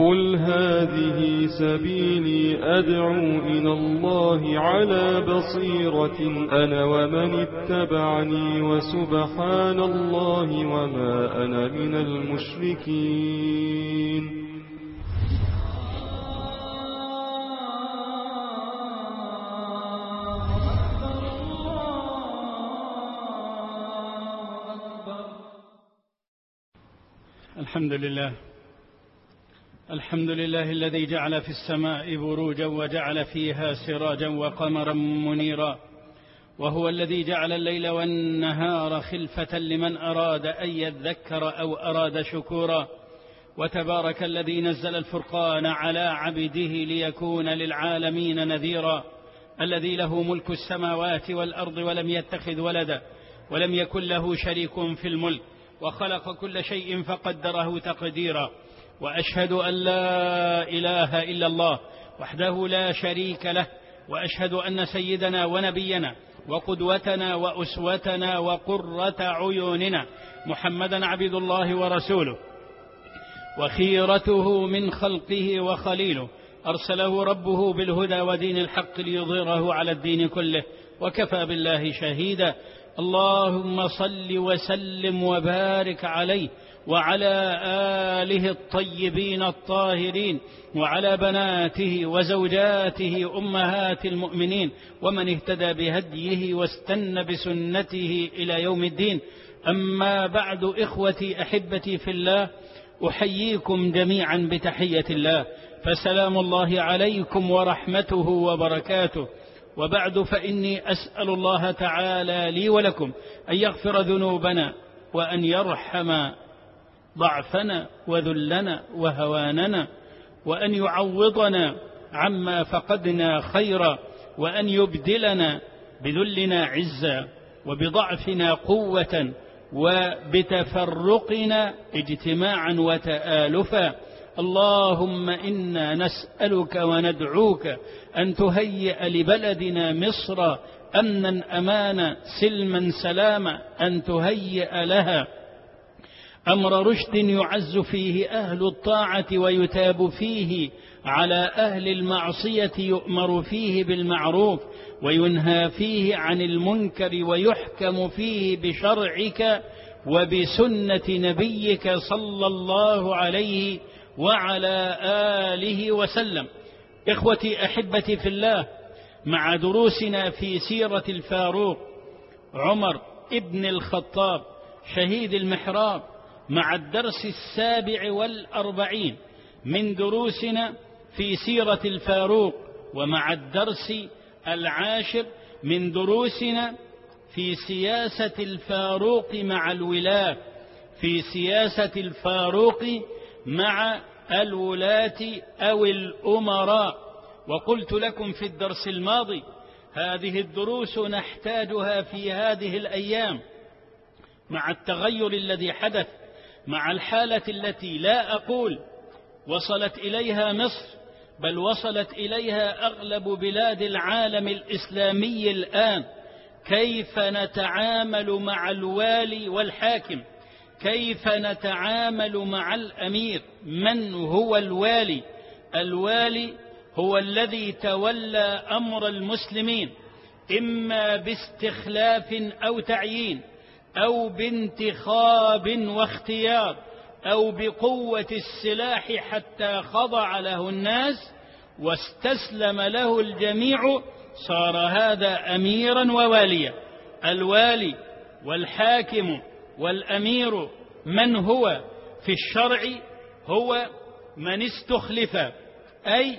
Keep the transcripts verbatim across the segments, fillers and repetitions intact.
قل هذه سبيلي أدعو إلى الله على بصيرة أنا ومن اتبعني وسبحان الله وما أنا من المشركين. الحمد لله الحمد لله الذي جعل في السماء بروجا وجعل فيها سراجا وقمرا منيرا، وهو الذي جعل الليل والنهار خلفة لمن أراد أن يذكر أو أراد شكورا. وتبارك الذي نزل الفرقان على عبده ليكون للعالمين نذيرا، الذي له ملك السماوات والأرض ولم يتخذ ولدا ولم يكن له شريك في الملك، وخلق كل شيء فقدره تقديرا. وأشهد أن لا إله إلا الله وحده لا شريك له، وأشهد أن سيدنا ونبينا وقدوتنا وأسوتنا وقرة عيوننا محمدا عبد الله ورسوله وخيرته من خلقه وخليله، أرسله ربه بالهدى ودين الحق ليظهره على الدين كله، وكفى بالله شهيدا. اللهم صل وسلم وبارك عليه وعلى آله الطيبين الطاهرين وعلى بناته وزوجاته أمهات المؤمنين ومن اهتدى بهديه واستنى بسنته إلى يوم الدين. أما بعد، إخوتي أحبتي في الله، أحييكم جميعا بتحية الله، فسلام الله عليكم ورحمته وبركاته. وبعد، فإني أسأل الله تعالى لي ولكم أن يغفر ذنوبنا وأن يرحم ضعفنا وذلنا وهواننا، وأن يعوضنا عما فقدنا خيرا، وأن يبدلنا بذلنا عزا وبضعفنا قوة وبتفرقنا اجتماعا وتآلفا. اللهم إنا نسألك وندعوك أن تهيئ لبلدنا مصر أمنا أمانا سلما سلاما، أن تهيئ لها أمر رشد يعز فيه أهل الطاعة ويتاب فيه على أهل المعصية، يؤمر فيه بالمعروف وينهى فيه عن المنكر، ويحكم فيه بشرعك وبسنة نبيك صلى الله عليه وعلى آله وسلم. إخوتي أحبتي في الله، مع دروسنا في سيرة الفاروق عمر ابن الخطاب شهيد المحراب، مع الدرس السابع والأربعين من دروسنا في سيرة الفاروق، ومع الدرس العاشر من دروسنا في سياسة الفاروق مع الولاة، في سياسة الفاروق مع الولاة أو الأمراء. وقلت لكم في الدرس الماضي هذه الدروس نحتاجها في هذه الأيام مع التغير الذي حدث، مع الحالة التي لا أقول وصلت إليها مصر، بل وصلت إليها أغلب بلاد العالم الإسلامي الآن. كيف نتعامل مع الوالي والحاكم؟ كيف نتعامل مع الأمير؟ من هو الوالي؟ الوالي هو الذي تولى أمر المسلمين، إما باستخلاف أو تعيين، أو بانتخاب واختيار، أو بقوة السلاح حتى خضع له الناس واستسلم له الجميع، صار هذا أميرا وواليا. الوالي والحاكم والأمير من هو في الشرع؟ هو من استخلف، أي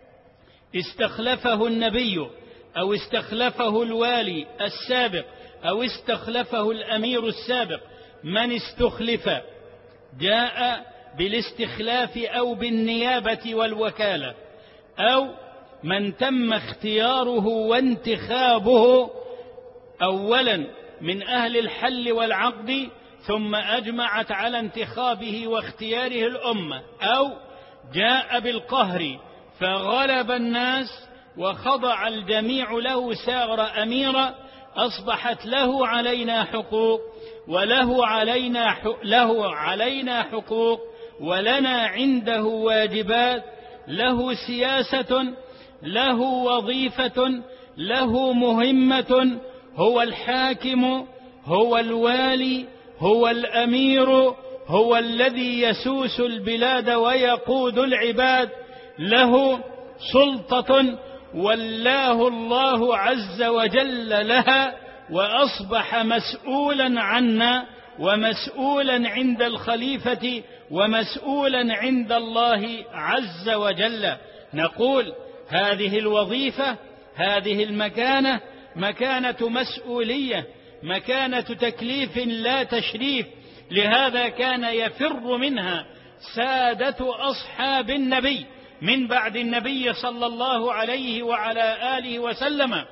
استخلفه النبي أو استخلفه الوالي السابق أو استخلفه الأمير السابق. من استخلف جاء بالاستخلاف أو بالنيابة والوكالة، أو من تم اختياره وانتخابه أولا من أهل الحل والعقد، ثم أجمعت على انتخابه واختياره الأمة، أو جاء بالقهر فغلب الناس وخضع الجميع له، صار أميرا، أصبحت له علينا حقوق وله علينا له علينا حقوق ولنا عنده واجبات، له سياسة، له وظيفة، له مهمة، هو الحاكم، هو الوالي، هو الأمير، هو الذي يسوس البلاد ويقود العباد، له سلطة ولاه الله عز وجل لها، وأصبح مسؤولا عنا ومسؤولا عند الخليفة ومسؤولا عند الله عز وجل. نقول هذه الوظيفة، هذه المكانة مكانة مسؤولية، مكانة تكليف لا تشريف، لهذا كان يفر منها سادة أصحاب النبي من بعد النبي صلى الله عليه وعلى آله وسلم.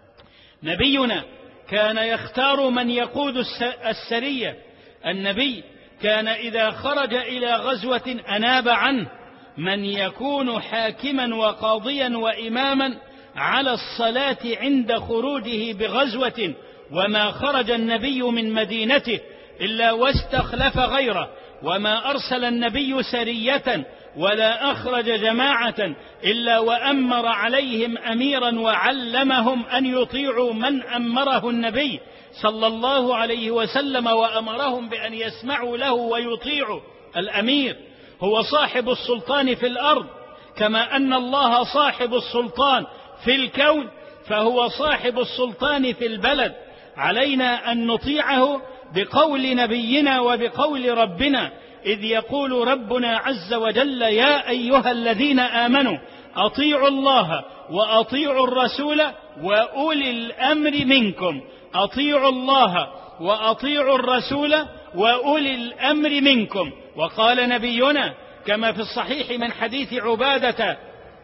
نبينا كان يختار من يقود السرية، النبي كان إذا خرج إلى غزوة أناب عنه من يكون حاكما وقاضيا وإماما على الصلاة عند خروجه بغزوة، وما خرج النبي من مدينته إلا واستخلف غيره، وما أرسل النبي سرية ولا أخرج جماعة إلا وأمر عليهم أميرا وعلمهم أن يطيعوا من أمره النبي صلى الله عليه وسلم، وأمرهم بأن يسمعوا له ويطيعوا. الأمير هو صاحب السلطان في الأرض، كما أن الله صاحب السلطان في الكون، فهو صاحب السلطان في البلد. علينا أن نطيعه بقول نبينا وبقول ربنا، إذ يقول ربنا عز وجل: يا أيها الذين آمنوا أطيعوا الله وأطيعوا الرسول وأولي الأمر منكم. أطيعوا الله وأطيعوا الرسول وأولي الأمر منكم. وقال نبينا كما في الصحيح من حديث عبادة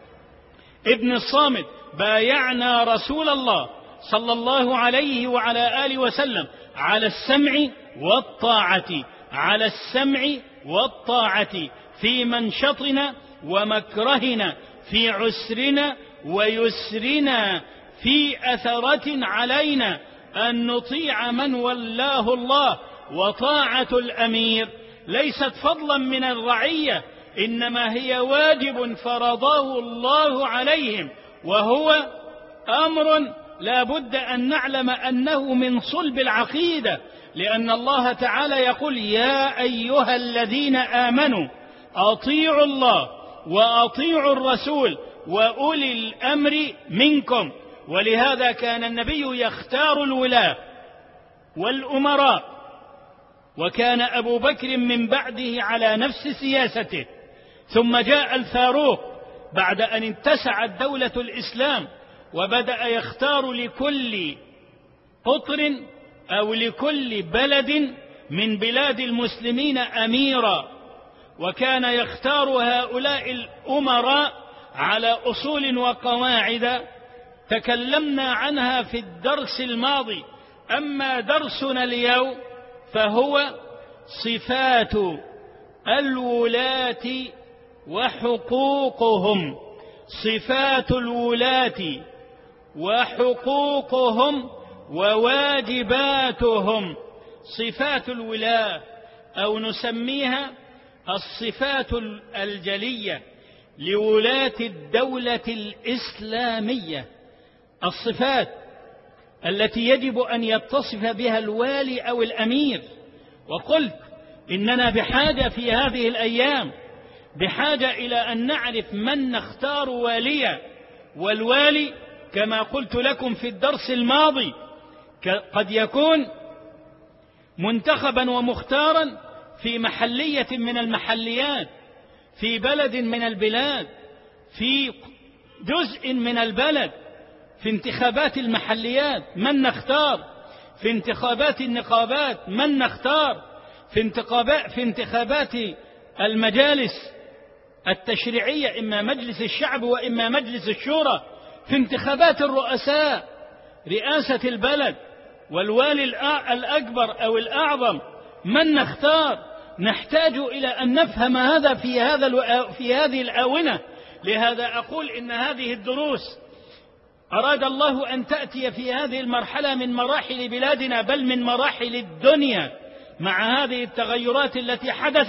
ابن الصامت: بايعنا رسول الله صلى الله عليه وعلى آله وسلم على السمع والطاعة، على السمع والطاعة في منشطنا ومكرهنا، في عسرنا ويسرنا، في أثرة علينا أن نطيع من ولاه الله. وطاعة الأمير ليست فضلا من الرعية، إنما هي واجب فرضاه الله عليهم، وهو أمر لا بد أن نعلم أنه من صلب العقيدة، لأن الله تعالى يقول: يا أيها الذين آمنوا أطيعوا الله وأطيعوا الرسول وأولي الأمر منكم. ولهذا كان النبي يختار الولاة والأمراء، وكان أبو بكر من بعده على نفس سياسته، ثم جاء الفاروق بعد أن اتسعت دولة الإسلام وبدأ يختار لكل قطر أو لكل بلد من بلاد المسلمين أميرا، وكان يختار هؤلاء الأمراء على أصول وقواعد تكلمنا عنها في الدرس الماضي. أما درسنا اليوم فهو صفات الولاة وحقوقهم، صفات الولاة وحقوقهم وواجباتهم. صفات الولاة أو نسميها الصفات الجلية لولاة الدولة الإسلامية، الصفات التي يجب أن يتصف بها الوالي أو الأمير. وقلت إننا بحاجة في هذه الأيام بحاجة إلى أن نعرف من نختار واليا. والوالي كما قلت لكم في الدرس الماضي قد يكون منتخبا ومختارا في محلية من المحليات، في بلد من البلاد، في جزء من البلد. في انتخابات المحليات من نختار، في انتخابات النقابات من نختار، في انتخابات, في انتخابات المجالس التشريعية، إما مجلس الشعب وإما مجلس الشورى، في انتخابات الرؤساء، رئاسة البلد والوالي الأكبر أو الأعظم من نختار. نحتاج إلى أن نفهم هذا في هذا في هذه الآونة. لهذا أقول إن هذه الدروس أراد الله أن تأتي في هذه المرحلة من مراحل بلادنا، بل من مراحل الدنيا، مع هذه التغيرات التي حدثت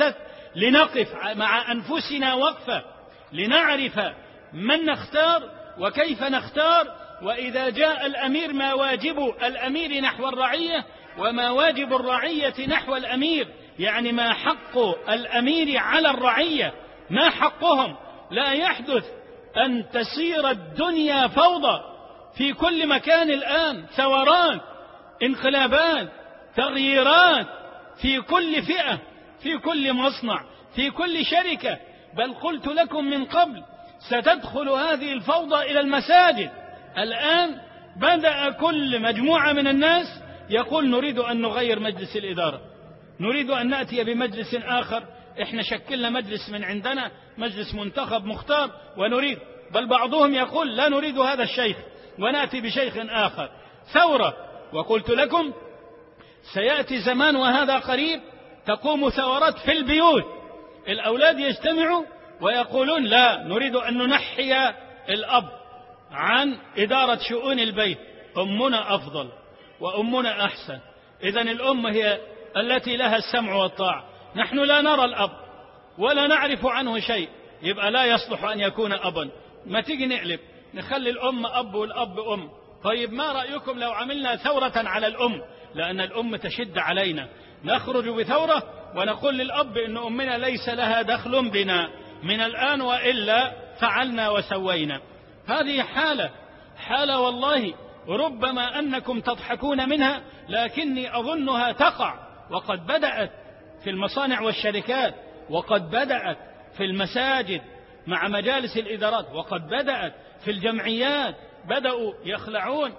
لنقف مع أنفسنا وقفة لنعرف من نختار وكيف نختار، وإذا جاء الأمير ما واجب الأمير نحو الرعية وما واجب الرعية نحو الأمير، يعني ما حق الأمير على الرعية، ما حقهم. لا يحدث أن تصير الدنيا فوضى في كل مكان الآن، ثورات، انقلابات، تغييرات في كل فئة، في كل مصنع، في كل شركة. بل قلت لكم من قبل ستدخل هذه الفوضى إلى المساجد. الآن بدأ كل مجموعة من الناس يقول نريد أن نغير مجلس الإدارة، نريد أن نأتي بمجلس آخر، إحنا شكلنا مجلس من عندنا، مجلس منتخب مختار، ونريد، بل بعضهم يقول لا نريد هذا الشيخ ونأتي بشيخ آخر. ثورة. وقلت لكم سيأتي زمان وهذا قريب تقوم ثورات في البيوت، الأولاد يجتمعوا ويقولون لا نريد أن ننحي الأب عن إدارة شؤون البيت، أمنا أفضل وأمنا أحسن، إذن الأم هي التي لها السمع والطاعة، نحن لا نرى الأب ولا نعرف عنه شيء، يبقى لا يصلح أن يكون أبا. ما تيجي نقلب نخلي الأم أب والأب أم. طيب ما رأيكم لو عملنا ثورة على الأم، لأن الأم تشد علينا، نخرج بثورة ونقول للأب إن أمنا ليس لها دخل بنا من الآن، وإلا فعلنا وسوينا. هذه حالة حالة والله ربما أنكم تضحكون منها، لكني أظنها تقع، وقد بدأت في المصانع والشركات، وقد بدأت في المساجد مع مجالس الإدارات، وقد بدأت في الجمعيات، بدأوا يخلعون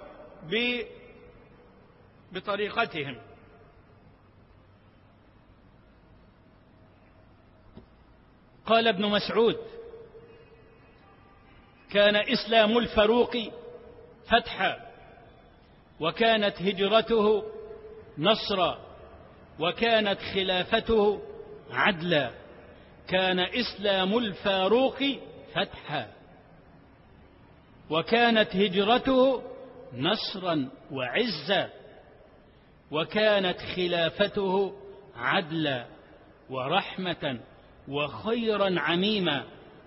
بطريقتهم. قال ابن مسعود كان إسلام الفاروق فتحا، وكانت هجرته نصرا، وكانت خلافته عدلا. كان إسلام الفاروق فتحا، وكانت هجرته نصرا وعزا، وكانت خلافته عدلا ورحمة وخيرا عميما.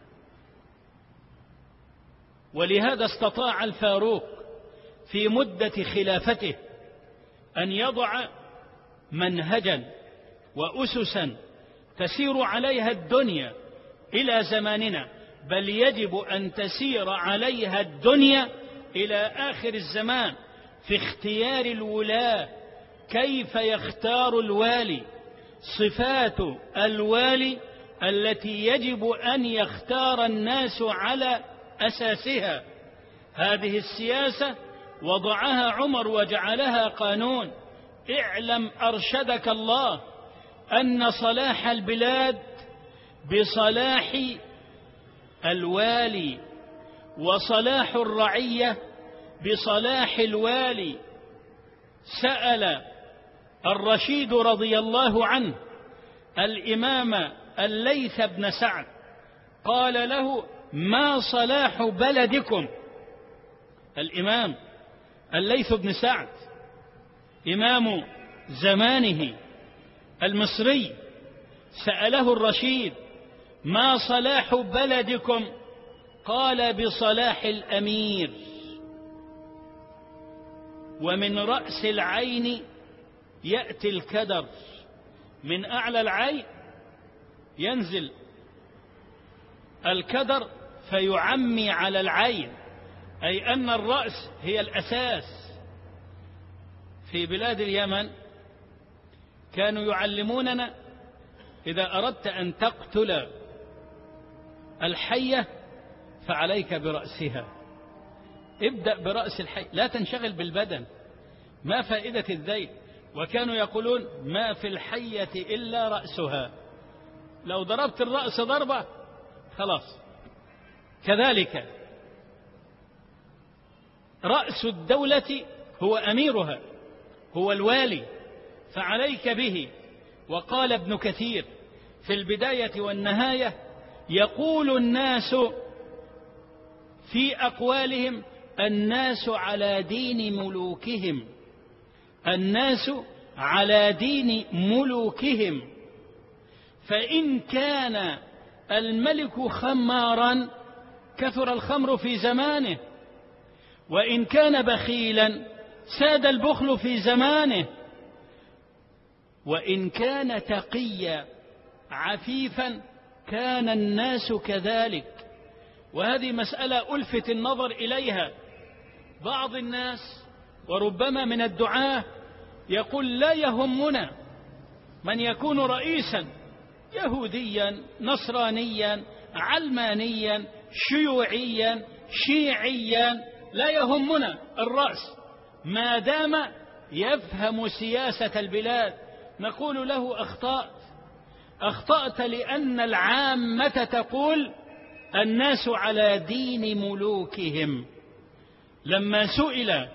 ولهذا استطاع الفاروق في مدة خلافته أن يضع منهجا وأسسا تسير عليها الدنيا إلى زماننا، بل يجب أن تسير عليها الدنيا إلى آخر الزمان في اختيار الولاة، كيف يختار الوالي، صفات الوالي التي يجب أن يختار الناس على أساسها. هذه السياسة وضعها عمر وجعلها قانون. اعلم أرشدك الله أن صلاح البلاد بصلاح الوالي، وصلاح الرعية بصلاح الوالي. سأل الرشيد رضي الله عنه الإمام الليث بن سعد، قال له ما صلاح بلدكم؟ الإمام الليث بن سعد إمام زمانه المصري سأله الرشيد ما صلاح بلدكم؟ قال بصلاح الأمير. ومن رأس العين يأتي الكدر، من أعلى العين ينزل الكدر فيعمي على العين، أي أن الرأس هي الأساس. في بلاد اليمن كانوا يعلموننا إذا أردت أن تقتل الحية فعليك برأسها، ابدأ برأس الحية، لا تنشغل بالبدن، ما فائدة الذيل. وكانوا يقولون ما في الحية إلا رأسها، لو ضربت الرأس ضربة خلاص. كذلك رأس الدولة هو أميرها، هو الوالي، فعليك به. وقال ابن كثير في البداية والنهاية يقول الناس في أقوالهم الناس على دين ملوكهم، الناس على دين ملوكهم، فإن كان الملك خمارا كثر الخمر في زمانه، وإن كان بخيلا ساد البخل في زمانه، وإن كان تقيا عفيفا كان الناس كذلك. وهذه مسألة ألفت النظر إليها. بعض الناس وربما من الدعاة يقول لا يهمنا من يكون رئيسا يهوديا نصرانيا علمانيا شيوعيا شيعيا، لا يهمنا الرأس ما دام يفهم سياسة البلاد. نقول له أخطأت أخطأت لأن العامة تقول الناس على دين ملوكهم. لما سئل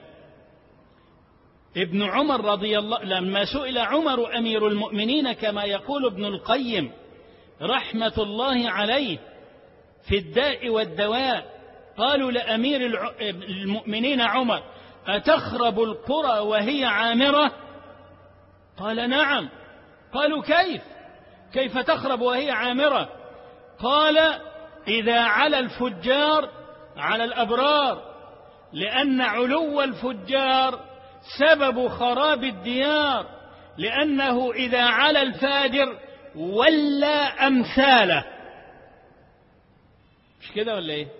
ابن عمر رضي الله لما سئل عمر أمير المؤمنين كما يقول ابن القيم رحمة الله عليه في الداء والدواء، قالوا لأمير المؤمنين عمر أتخرب القرى وهي عامرة؟ قال نعم. قالوا كيف كيف تخرب وهي عامرة؟ قال إذا على الفجار على الأبرار، لأن علو الفجار سبب خراب الديار، لأنه إذا على الفاجر ولا أمثاله. مش كده ولا إيه؟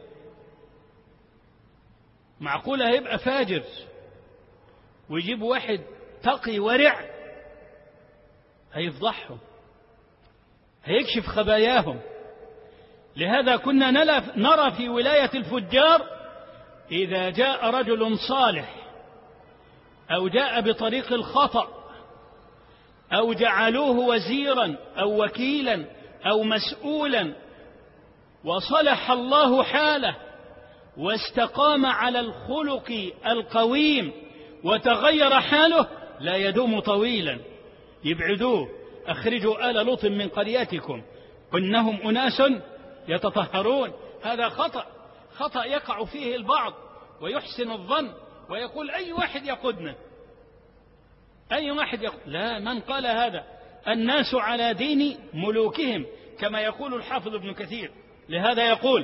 معقولة هيبقى فاجر ويجيب واحد تقي ورع؟ هيفضحهم هيكشف خباياهم. لهذا كنا نرى في ولاية الفجار إذا جاء رجل صالح أو جاء بطريق الخطأ أو جعلوه وزيرا أو وكيلا أو مسؤولا وصلح الله حاله واستقام على الخلق القويم وتغير حاله، لا يدوم طويلا، يبعدوه. أخرجوا آل لوط من قريتكم إنهم أناس يتطهرون. هذا خطأ خطأ يقع فيه البعض ويحسن الظن ويقول أي واحد يقودنا أي واحد يقود. لا، من قال هذا؟ الناس على دين ملوكهم كما يقول الحافظ ابن كثير. لهذا يقول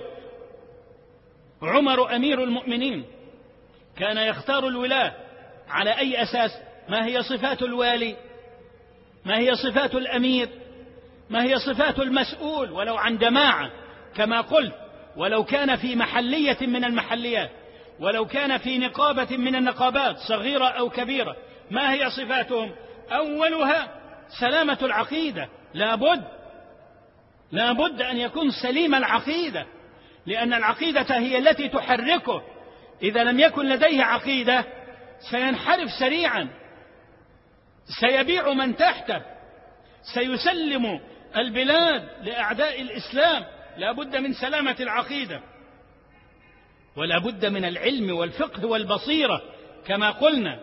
عمر أمير المؤمنين كان يختار الولاة على أي أساس؟ ما هي صفات الوالي؟ ما هي صفات الأمير؟ ما هي صفات المسؤول ولو عن جماعة كما قلت، ولو كان في محلية من المحليات، ولو كان في نقابة من النقابات صغيرة أو كبيرة، ما هي صفاتهم؟ أولها سلامة العقيدة. لابد لابد أن يكون سليم العقيدة، لأن العقيدة هي التي تحركه. إذا لم يكن لديه عقيدة سينحرف سريعا، سيبيع من تحته، سيسلم البلاد لأعداء الإسلام. لا بد من سلامة العقيدة، ولا بد من العلم والفقه والبصيرة كما قلنا.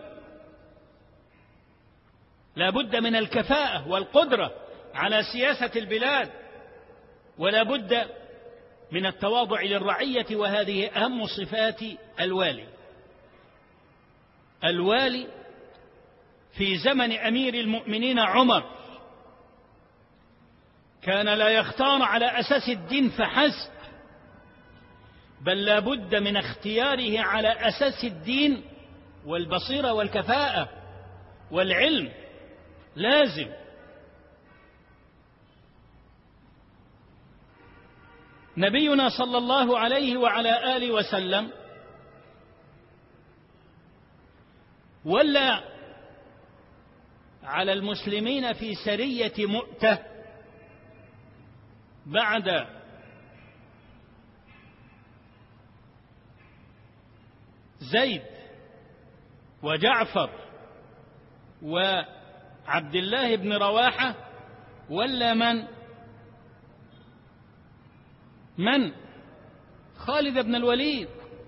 لا بد من الكفاءة والقدرة على سياسة البلاد، ولا بد من التواضع للرعية، وهذه أهم صفات الوالي. الوالي في زمن أمير المؤمنين عمر كان لا يختار على أساس الدين فحسب، بل لا بد من اختياره على أساس الدين والبصيرة والكفاءة والعلم. لازم. نبينا صلى الله عليه وعلى آله وسلم ولى على المسلمين في سرية مؤتة بعد زيد وجعفر وعبد الله بن رواحة. ولا من من خالد بن الوليد.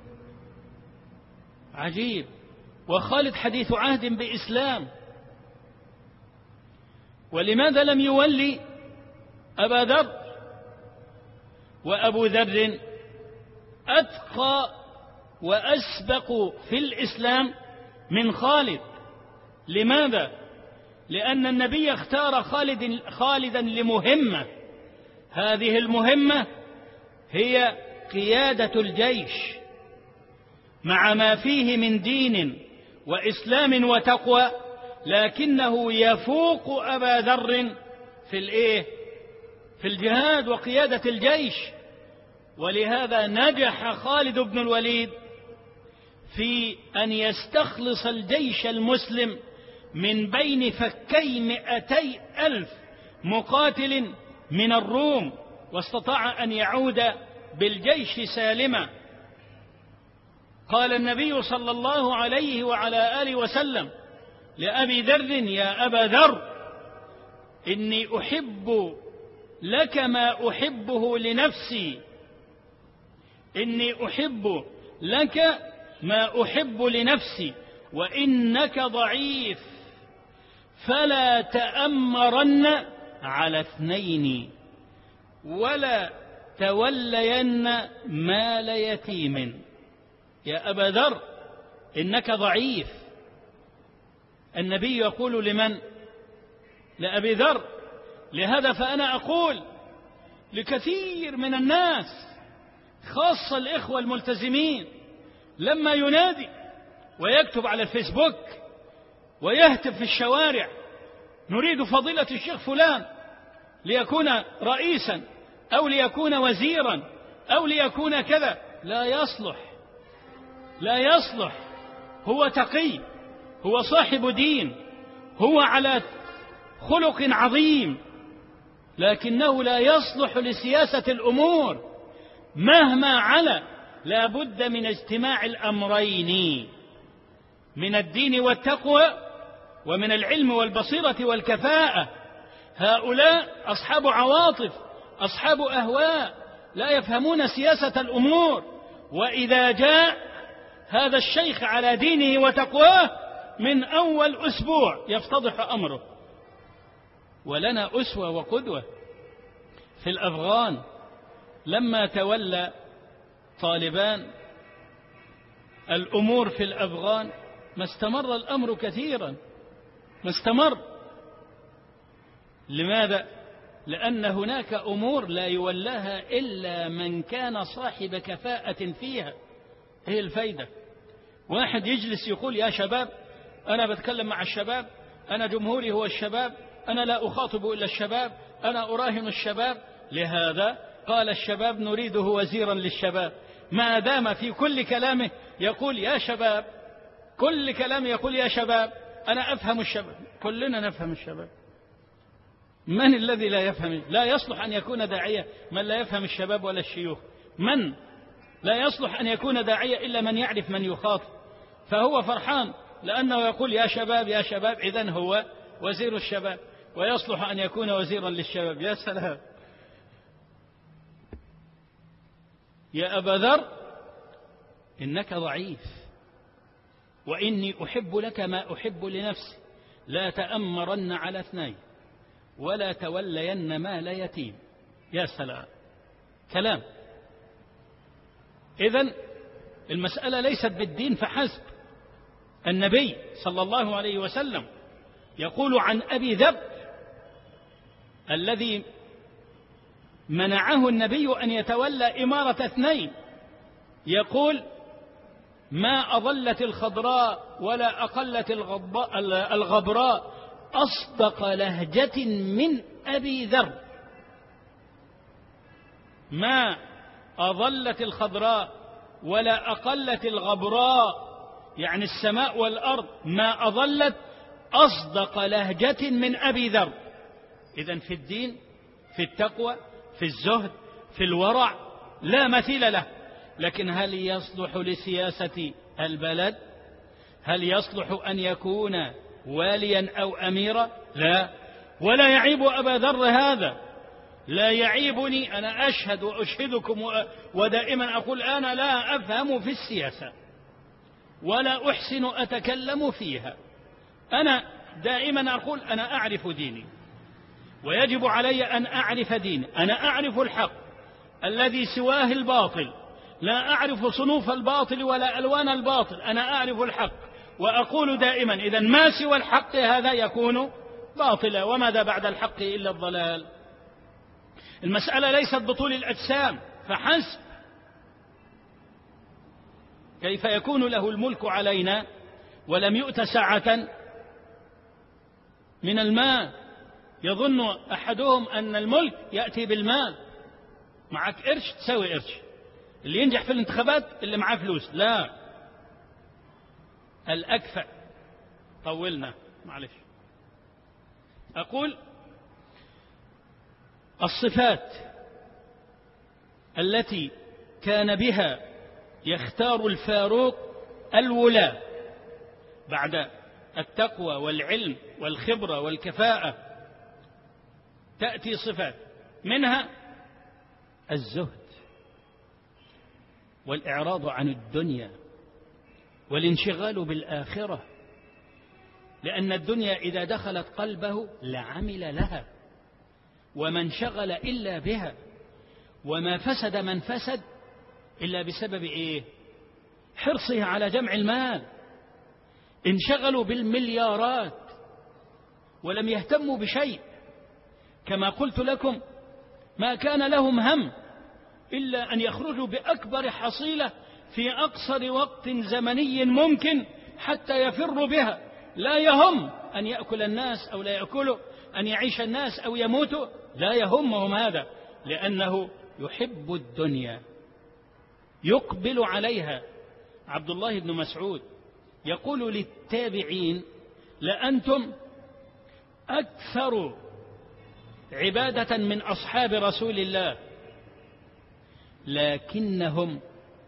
عجيب. وخالد حديث عهد بإسلام. ولماذا لم يولي أبا ذر؟ وأبو ذر أتقى وأسبق في الإسلام من خالد. لماذا؟ لأن النبي اختار خالد خالدا لمهمة، هذه المهمة هي قيادة الجيش مع ما فيه من دين وإسلام وتقوى، لكنه يفوق أبا ذر في الإيه؟ في الجهاد وقيادة الجيش. ولهذا نجح خالد بن الوليد في أن يستخلص الجيش المسلم من بين فكي مئتي ألف مقاتل من الروم، واستطاع أن يعود بالجيش سالما. قال النبي صلى الله عليه وعلى آله وسلم لأبي ذر: يا أبا ذر، إني أحب لك ما أحبه لنفسي، إني أحب لك ما أحب لنفسي، وإنك ضعيف، فلا تأمرن على اثنين، ولا تولين مال يتيم. يا أبا ذر، إنك ضعيف. النبي يقول لمن؟ لأبي ذر. لهذا فأنا أقول لكثير من الناس، خاصة الإخوة الملتزمين، لما ينادي ويكتب على الفيسبوك ويهتف في الشوارع: نريد فضيلة الشيخ فلان ليكون رئيسا أو ليكون وزيرا أو ليكون كذا، لا يصلح، لا يصلح. هو تقي، هو صاحب دين، هو على خلق عظيم، لكنه لا يصلح لسياسة الأمور مهما علا. لا بد من اجتماع الأمرين، من الدين والتقوى ومن العلم والبصيرة والكفاءة. هؤلاء أصحاب عواطف، أصحاب أهواء، لا يفهمون سياسة الأمور. وإذا جاء هذا الشيخ على دينه وتقواه، من أول أسبوع يفتضح أمره. ولنا أسوة وقدوة في الأفغان، لما تولى طالبان الأمور في الأفغان ما استمر الأمر كثيرا، ما استمر. لماذا؟ لأن هناك أمور لا يولاها إلا من كان صاحب كفاءة فيها. هي الفايدة. واحد يجلس يقول: يا شباب، أنا بتكلم مع الشباب، أنا جمهوري هو الشباب، أنا لا أخاطب إلا الشباب، أنا أراهن الشباب. لهذا قال الشباب نريده وزيرا للشباب. ما دام في كل كلامه يقول يا شباب، كل كلام يقول يا شباب، أنا أفهم الشباب. كلنا نفهم الشباب. من الذي لا يفهم؟ لا يصلح أن يكون داعية من لا يفهم الشباب ولا الشيوخ. من لا يصلح أن يكون داعية إلا من يعرف من يخاطب. فهو فرحان لأنه يقول يا شباب يا شباب، إذن هو وزير الشباب، ويصلح أن يكون وزيرا للشباب. يا سلام. يا أبا ذر، إنك ضعيف، وإني أحب لك ما أحب لنفسي، لا تأمرن على اثنين، ولا تولين مال يتيم. يا سلام، كلام. إذن المسألة ليست بالدين فحسب. النبي صلى الله عليه وسلم يقول عن أبي ذر الذي منعه النبي أن يتولى إمارة اثنين، يقول: ما أضلت الخضراء ولا أقلت الغبراء أصدق لهجة من أبي ذر. ما أضلت الخضراء ولا أقلت الغبراء، يعني السماء والأرض، ما أضلت أصدق لهجة من أبي ذر. إذن في الدين، في التقوى، في الزهد، في الورع، لا مثيل له. لكن هل يصلح لسياسة البلد؟ هل يصلح أن يكون واليا أو أميرا؟ لا. ولا يعيب أبا ذر هذا، لا يعيبني. أنا أشهد وأشهدكم ودائما أقول أنا لا أفهم في السياسة ولا أحسن أتكلم فيها. أنا دائما أقول أنا أعرف ديني، ويجب علي أن أعرف ديني. أنا أعرف الحق الذي سواه الباطل، لا أعرف صنوف الباطل ولا ألوان الباطل، أنا أعرف الحق. وأقول دائما إذا ما سوى الحق هذا يكون باطلة، وماذا بعد الحق إلا الضلال. المسألة ليست بطول الأجسام فحسب. كيف يكون له الملك علينا ولم يؤت ساعة من المال؟ يظن أحدهم أن الملك يأتي بالمال. معك قرش تساوي قرش، اللي ينجح في الانتخابات اللي معاه فلوس. لا، الأكفأ. طولنا معلش. أقول الصفات التي كان بها يختار الفاروق الولاة بعد التقوى والعلم والخبرة والكفاءة، تأتي صفات منها الزهد والإعراض عن الدنيا والانشغال بالآخرة، لأن الدنيا إذا دخلت قلبه لعمل لها وما انشغل إلا بها، وما فسد من فسد إلا بسبب إيه؟ حرصه على جمع المال. انشغلوا بالمليارات ولم يهتموا بشيء. كما قلت لكم ما كان لهم هم إلا أن يخرجوا بأكبر حصيلة في أقصر وقت زمني ممكن حتى يفروا بها. لا يهم أن يأكل الناس أو لا يأكلوا، أن يعيش الناس أو يموتوا، لا يهمهم هذا، لأنه يحب الدنيا يقبل عليها. عبد الله بن مسعود يقول للتابعين: لأنتم أكثر عبادة من أصحاب رسول الله، لكنهم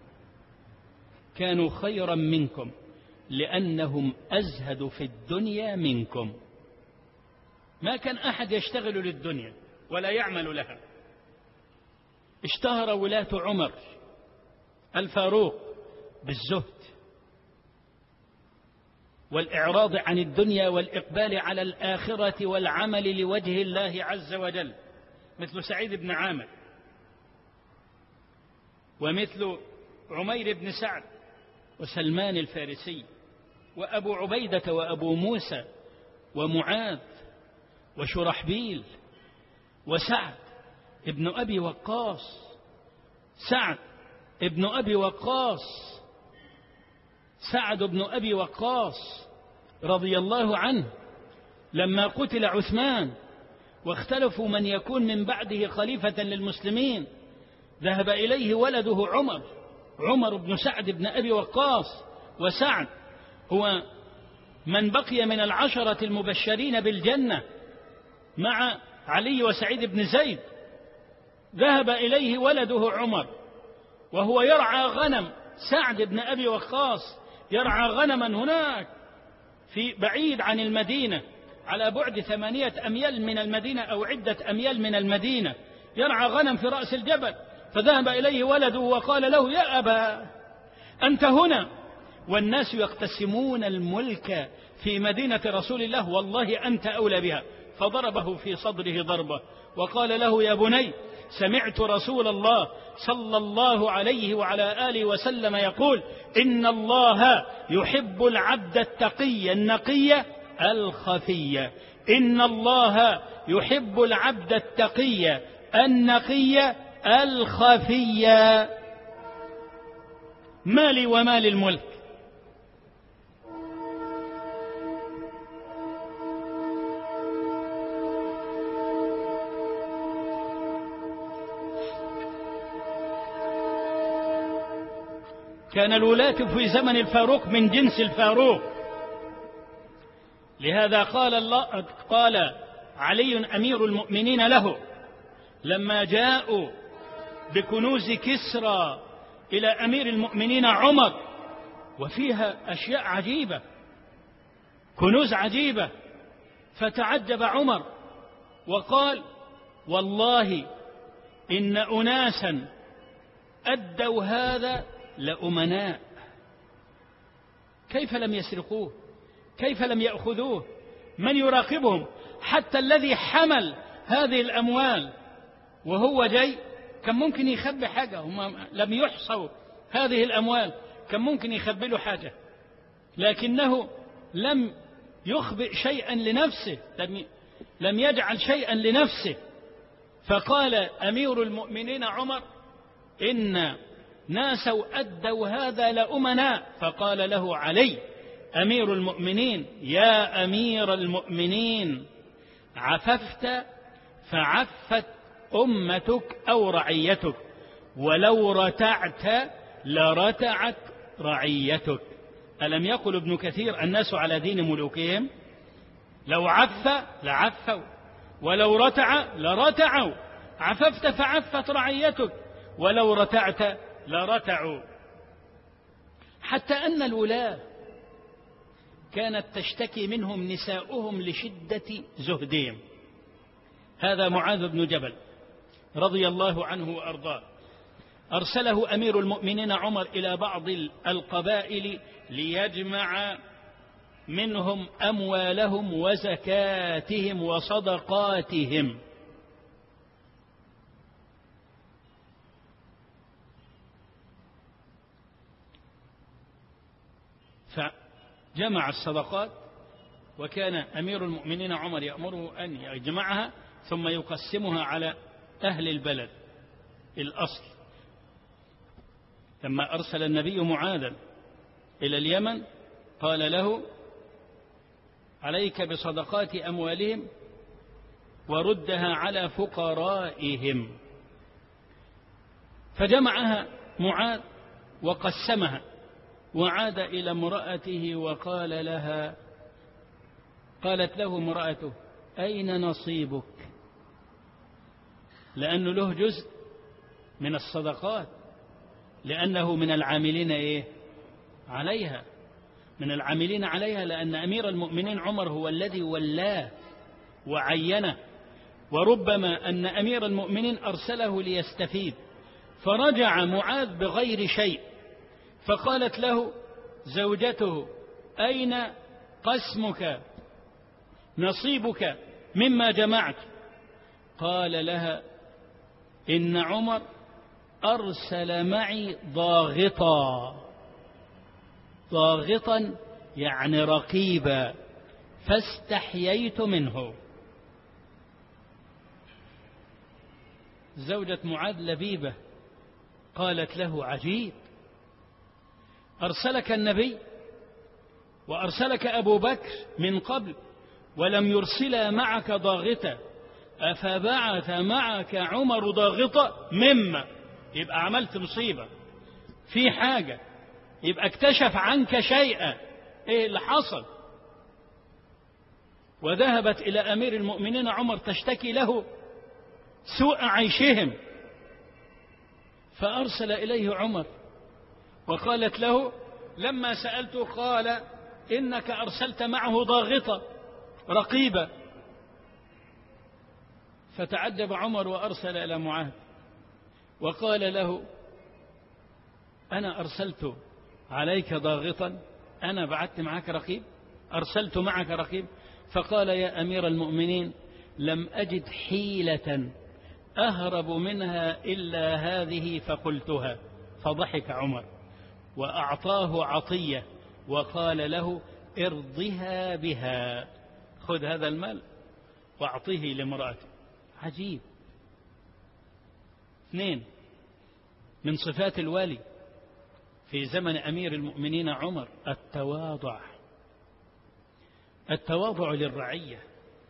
كانوا خيرا منكم لأنهم أزهدوا في الدنيا منكم. ما كان أحد يشتغل للدنيا ولا يعمل لها. اشتهر ولاة عمر الفاروق بالزهد والإعراض عن الدنيا والإقبال على الآخرة والعمل لوجه الله عز وجل، مثل سعيد بن عامر، ومثل عمير بن سعد، وسلمان الفارسي، وأبو عبيدة، وأبو موسى، ومعاذ، وشرحبيل، وسعد ابن أبي وقاص. سعد ابن أبي وقاص سعد بن أبي وقاص رضي الله عنه لما قتل عثمان واختلفوا من يكون من بعده خليفة للمسلمين، ذهب إليه ولده عمر عمر بن سعد بن أبي وقاص. وسعد هو من بقي من العشرة المبشرين بالجنة مع علي وسعيد بن زيد. ذهب إليه ولده عمر وهو يرعى غنم. سعد بن أبي وقاص يرعى غنما هناك في بعيد عن المدينة، على بعد ثمانية أميال من المدينة أو عدة أميال من المدينة، يرعى غنم في رأس الجبل. فذهب إليه ولده وقال له: يا أبا، أنت هنا والناس يقتسمون الملك في مدينة رسول الله، والله أنت أولى بها. فضربه في صدره ضربة وقال له: يا بني، سمعت رسول الله صلى الله عليه وعلى آله وسلم يقول: إن الله يحب العبد التقي النقي الخفي. إن الله يحب العبد التقي النقي الخفي. مالي ومال الملك. كان الولاة في زمن الفاروق من جنس الفاروق. لهذا قال الله قال علي أمير المؤمنين له لما جاءوا بكنوز كسرى إلى أمير المؤمنين عمر، وفيها أشياء عجيبة، كنوز عجيبة، فتعجب عمر وقال: والله إن أناسا أدوا هذا لأمناء، كيف لم يسرقوه؟ كيف لم يأخذوه؟ من يراقبهم؟ حتى الذي حمل هذه الأموال وهو جاي كان ممكن يخبي حاجة، هم لم يحصوا هذه الأموال، كان ممكن يخبي له حاجة، لكنه لم يخبئ شيئا لنفسه، لم لم يجعل شيئا لنفسه. فقال أمير المؤمنين عمر: إن ناسوا أدوا هذا لأمناء. فقال له علي أمير المؤمنين: يا أمير المؤمنين، عففت فعفت أمتك أو رعيتك، ولو رتعت لرتعت رعيتك. ألم يقل ابن كثير: الناس على دين ملوكهم؟ لو عف لعفوا، ولو رتع لرتعوا. عففت فعفت رعيتك، ولو رتعت لرتعوا. حتى أن الولاة كانت تشتكي منهم نساؤهم لشدة زهدهم. هذا معاذ بن جبل رضي الله عنه وأرضاه، أرسله أمير المؤمنين عمر إلى بعض القبائل ليجمع منهم أموالهم وزكاتهم وصدقاتهم. فجمع الصدقات، وكان أمير المؤمنين عمر يأمره أن يجمعها ثم يقسمها على أهل البلد الأصل. لما أرسل النبي معاذا إلى اليمن قال له: عليك بصدقات أموالهم وردها على فقرائهم. فجمعها معاذ وقسمها، وعاد إلى امرأته وقال لها قالت له امرأته: أين نصيبك؟ لأنه له جزء من الصدقات، لأنه من العاملين إيه؟ عليها، من العاملين عليها، لأن أمير المؤمنين عمر هو الذي ولاه وعينه، وربما أن أمير المؤمنين أرسله ليستفيد، فرجع معاذ بغير شيء. فقالت له زوجته: أين قسمك، نصيبك مما جمعت؟ قال لها: إن عمر أرسل معي ضاغطا. ضاغطا يعني رقيبا، فاستحييت منه. زوجة معاذ لبيبة قالت له: عجيب، أرسلك النبي وأرسلك أبو بكر من قبل ولم يرسلا معك ضاغطة، أفبعث معك عمر ضاغطة؟ مما يبقى عملت مصيبة في حاجة، يبقى اكتشف عنك شيئا، ايه اللي حصل؟ وذهبت إلى أمير المؤمنين عمر تشتكي له سوء عيشهم، فأرسل إليه عمر وقالت له: لما سألته قال: إنك أرسلت معه ضاغطة رقيبة. فتعجب عمر وأرسل إلى معاذ وقال له: أنا أرسلت عليك ضاغطا؟ أنا بعثت معك رقيب؟ أرسلت معك رقيب؟ فقال: يا أمير المؤمنين، لم أجد حيلة أهرب منها إلا هذه فقلتها. فضحك عمر وأعطاه عطية وقال له: ارضها بها، خذ هذا المال واعطيه لامرأته. عجيب. اثنين من صفات الوالي في زمن أمير المؤمنين عمر: التواضع. التواضع للرعية.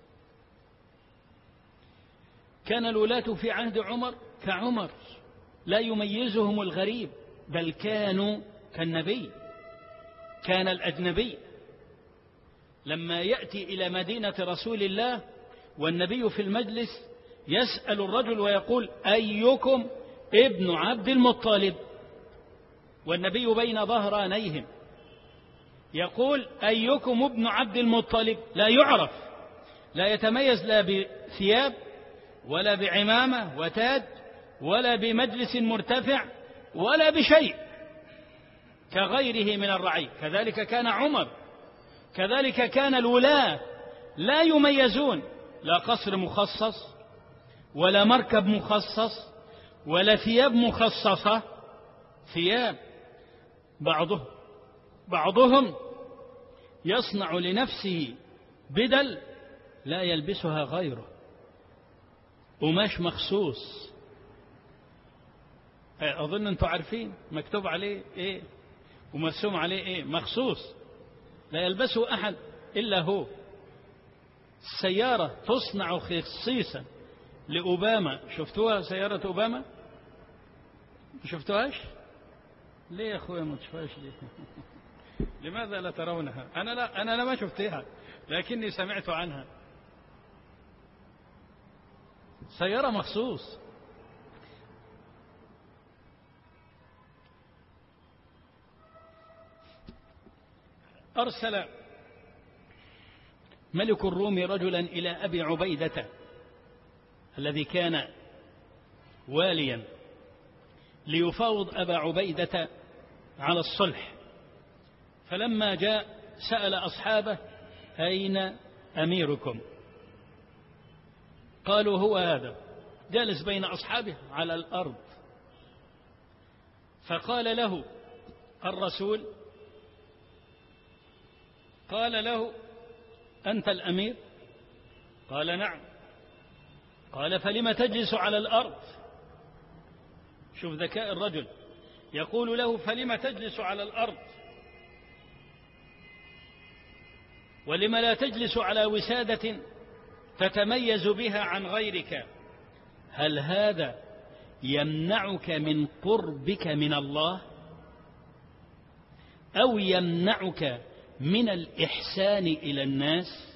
كان الولاة في عهد عمر كعمر، لا يميزهم الغريب، بل كانوا كالنبي. كان الأجنبي لما يأتي إلى مدينة رسول الله والنبي في المجلس يسأل الرجل ويقول: أيكم ابن عبد المطلب؟ والنبي بين ظهرانيهم يقول: أيكم ابن عبد المطلب؟ لا يعرف، لا يتميز لا بثياب ولا بعمامة وتاج ولا بمجلس مرتفع ولا بشيء كغيره من الرعي. كذلك كان عمر، كذلك كان الولاة، لا يميزون، لا قصر مخصص ولا مركب مخصص ولا ثياب مخصصة. ثياب بعضهم بعضهم يصنع لنفسه بدل لا يلبسها غيره، قماش مخصوص، أظن أنتم عارفين مكتوب عليه إيه ومرسوم عليه إيه، مخصوص لا يلبسه أحد إلا هو. السيارة تصنع خصيصا لأوباما، شفتوها سيارة أوباما؟ شفتوهاش؟ ليه يا أخويا ما تشوفهاش ليه؟ لماذا لا ترونها؟ أنا لا أنا لا ما شفتها لكني سمعت عنها. سيارة مخصوص. أرسل ملك الروم رجلا إلى أبي عبيدة الذي كان واليا ليفاوض أبا عبيدة على الصلح، فلما جاء سأل أصحابه أين أميركم؟ قالوا هو هذا، جالس بين أصحابه على الأرض. فقال له الرسول، قال له أنت الأمير؟ قال نعم. قال فلم تجلس على الأرض؟ شوف ذكاء الرجل، يقول له فلم تجلس على الأرض؟ ولم لا تجلس على وسادة تتميز بها عن غيرك؟ هل هذا يمنعك من قربك من الله أو يمنعك من الإحسان إلى الناس؟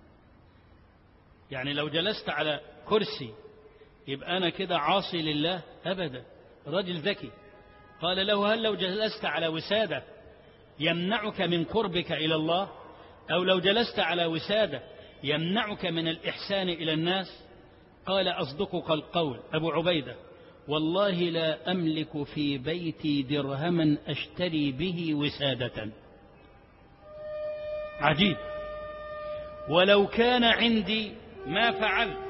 يعني لو جلست على كرسي يبقى أنا كده عاصي لله؟ أبدا، رجل ذكي. قال له هل لو جلست على وسادة يمنعك من قربك إلى الله، أو لو جلست على وسادة يمنعك من الإحسان إلى الناس؟ قال أصدقك القول أبو عبيدة، والله لا أملك في بيتي درهما أشتري به وسادة. عجيب، ولو كان عندي ما فعلت،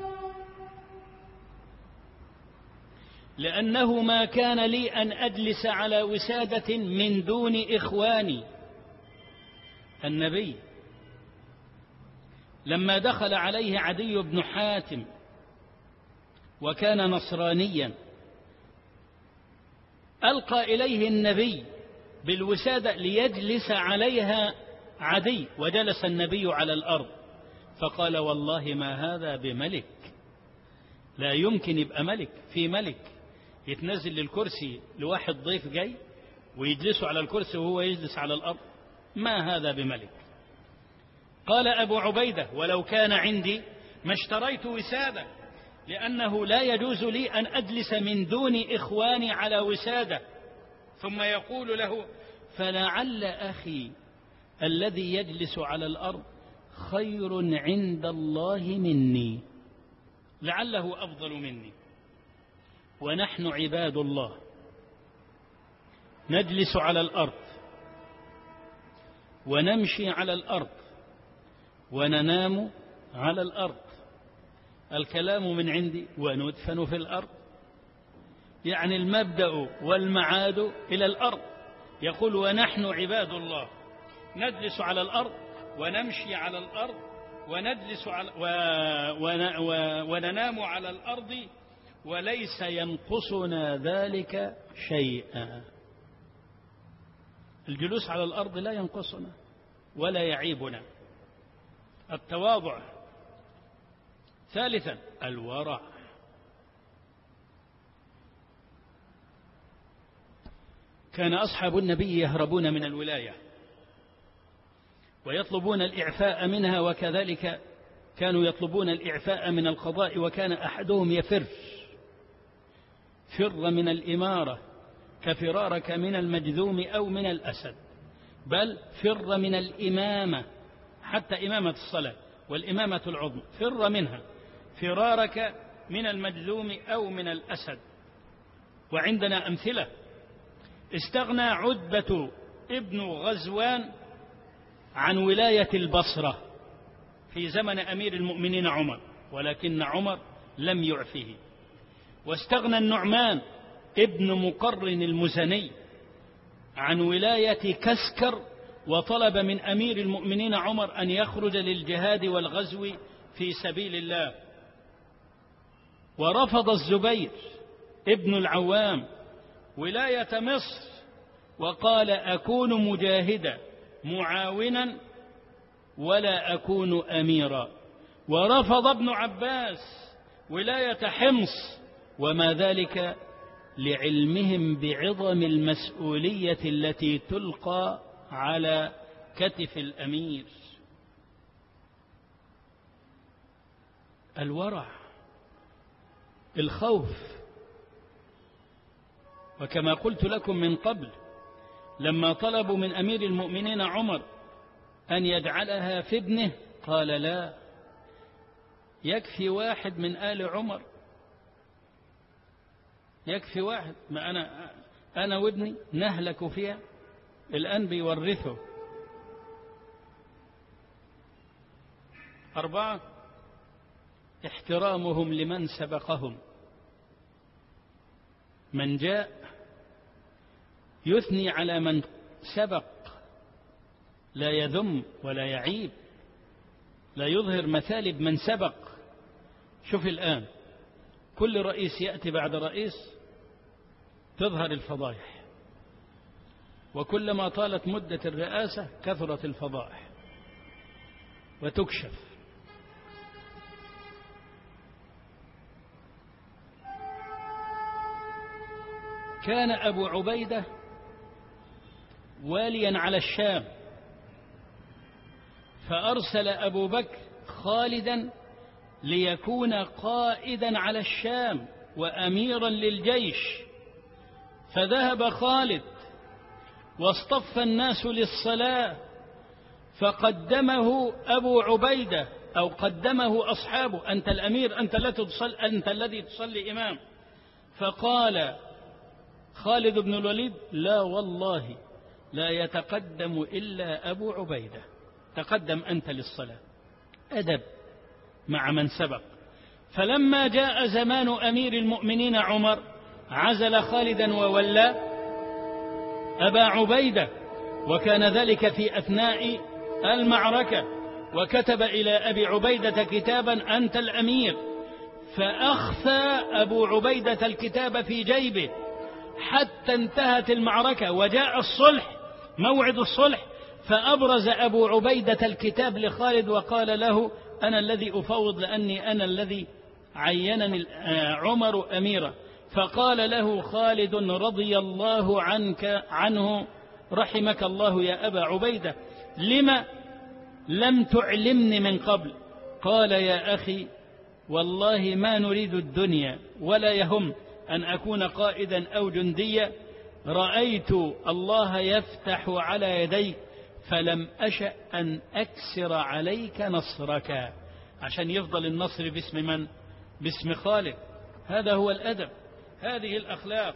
لأنه ما كان لي أن أجلس على وسادة من دون إخواني. النبي لما دخل عليه عدي بن حاتم وكان نصرانيا، ألقى إليه النبي بالوسادة ليجلس عليها عدي، وجلس النبي على الأرض، فقال والله ما هذا بملك، لا يمكن يبقى ملك. في ملك يتنزل للكرسي لواحد ضيف جاي ويجلسوا على الكرسي وهو يجلس على الأرض؟ ما هذا بملك. قال أبو عبيدة ولو كان عندي ما اشتريت وسادة، لأنه لا يجوز لي أن أجلس من دون إخواني على وسادة. ثم يقول له فلعل أخي الذي يجلس على الأرض خير عند الله مني، لعله أفضل مني، ونحن عباد الله نجلس على الأرض ونمشي على الأرض وننام على الأرض، الكلام من عندي وندفن في الأرض، يعني المبدأ والمعاد إلى الأرض. يقول ونحن عباد الله نجلس على الأرض ونمشي على الأرض ونجلس على و... ون... و... وننام على الأرض، وليس ينقصنا ذلك شيئا. الجلوس على الأرض لا ينقصنا ولا يعيبنا. التواضع. ثالثا الورع. كان أصحاب النبي يهربون من الولاية ويطلبون الإعفاء منها، وكذلك كانوا يطلبون الإعفاء من القضاء، وكان أحدهم يفر فر من الإمارة كفرارك من المجذوم أو من الأسد، بل فر من الإمامة، حتى إمامة الصلاة والإمامة العظمى فر منها فرارك من المجذوم أو من الأسد. وعندنا أمثلة. استغنى عتبة ابن غزوان عن ولاية البصرة في زمن أمير المؤمنين عمر، ولكن عمر لم يعفه. واستغنى النعمان ابن مقرن المزني عن ولاية كسكر وطلب من أمير المؤمنين عمر أن يخرج للجهاد والغزو في سبيل الله، ورفض الزبير ابن العوام ولاية مصر وقال: أكون مجاهدا معاونا ولا أكون أميرا. ورفض ابن عباس ولاية حمص، وما ذلك لعلمهم بعظم المسؤولية التي تلقى على كتف الأمير. الورع، الخوف. وكما قلت لكم من قبل، لما طلبوا من أمير المؤمنين عمر أن يجعلها في ابنه قال: لا، يكفي واحد من آل عمر، يكفي واحد، ما أنا أنا وابني نهلك فيها. الآن بيورثه. أربعة: احترامهم لمن سبقهم. من جاء يثني على من سبق، لا يذم ولا يعيب، لا يظهر مثالب من سبق. شوف الآن كل رئيس يأتي بعد رئيس تظهر الفضائح، وكلما طالت مدة الرئاسة كثرت الفضائح وتكشف. كان أبو عبيدة واليا على الشام، فأرسل أبو بكر خالدا ليكون قائدا على الشام وأميرا للجيش. فذهب خالد واصطف الناس للصلاة، فقدمه أبو عبيدة أو قدمه أصحابه: أنت الأمير، أنت, لا تصل أنت الذي تصلي إمام. فقال خالد بن الوليد: لا والله لا يتقدم إلا أبو عبيدة، تقدم أنت للصلاة. أدب مع من سبق. فلما جاء زمان أمير المؤمنين عمر عزل خالدا وولى أبا عبيدة، وكان ذلك في أثناء المعركة، وكتب إلى أبي عبيدة كتابا: أنت الأمير. فأخفى أبو عبيدة الكتاب في جيبه حتى انتهت المعركة وجاء الصلح، موعد الصلح، فأبرز أبو عبيدة الكتاب لخالد وقال له: أنا الذي أفوض، لأني أنا الذي عينني عمر أميرا. فقال له خالد: رضي الله عنك عنه، رحمك الله يا أبا عبيدة، لما لم تعلمني من قبل؟ قال: يا أخي والله ما نريد الدنيا ولا يهم أن أكون قائدا أو جنديا، رأيت الله يفتح على يديك فلم أشأ أن أكسر عليك نصرك، عشان يفضل النصر باسم من؟ باسم خالد. هذا هو الأدب، هذه الأخلاق.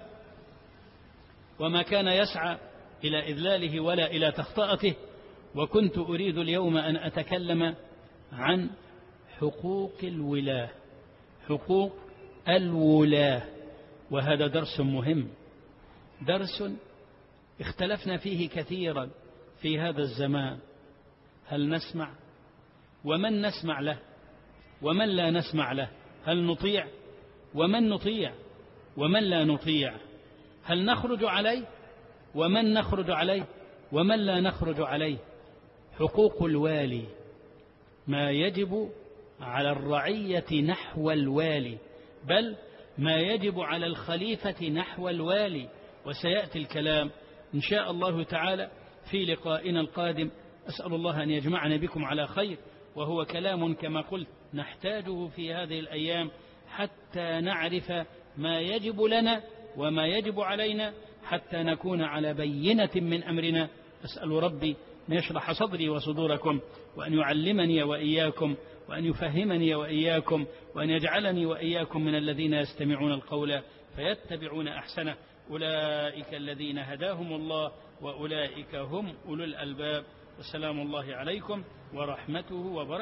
وما كان يسعى إلى إذلاله ولا إلى تخطئته. وكنت أريد اليوم أن أتكلم عن حقوق الولاة، حقوق الولاة، وهذا درس مهم، درس اختلفنا فيه كثيرا في هذا الزمان. هل نسمع؟ ومن نسمع له؟ ومن لا نسمع له؟ هل نطيع؟ ومن نطيع؟ ومن لا نطيع؟ هل نخرج عليه؟ ومن نخرج عليه؟ ومن لا نخرج عليه؟ حقوق الوالي، ما يجب على الرعية نحو الوالي، بل ما يجب على الخليفة نحو الوالي. وسيأتي الكلام إن شاء الله تعالى في لقائنا القادم. أسأل الله أن يجمعنا بكم على خير، وهو كلام كما قلت نحتاجه في هذه الأيام حتى نعرف ما يجب لنا وما يجب علينا، حتى نكون على بينة من أمرنا. أسأل ربي أن يشرح صدري وصدوركم، وأن يعلمني وإياكم، وأن يفهمني وإياكم، وأن يجعلني وإياكم من الذين يستمعون القول فيتبعون أحسنه. أولئك الذين هداهم الله وأولئك هم أولو الألباب. والسلام الله عليكم ورحمته وبركاته.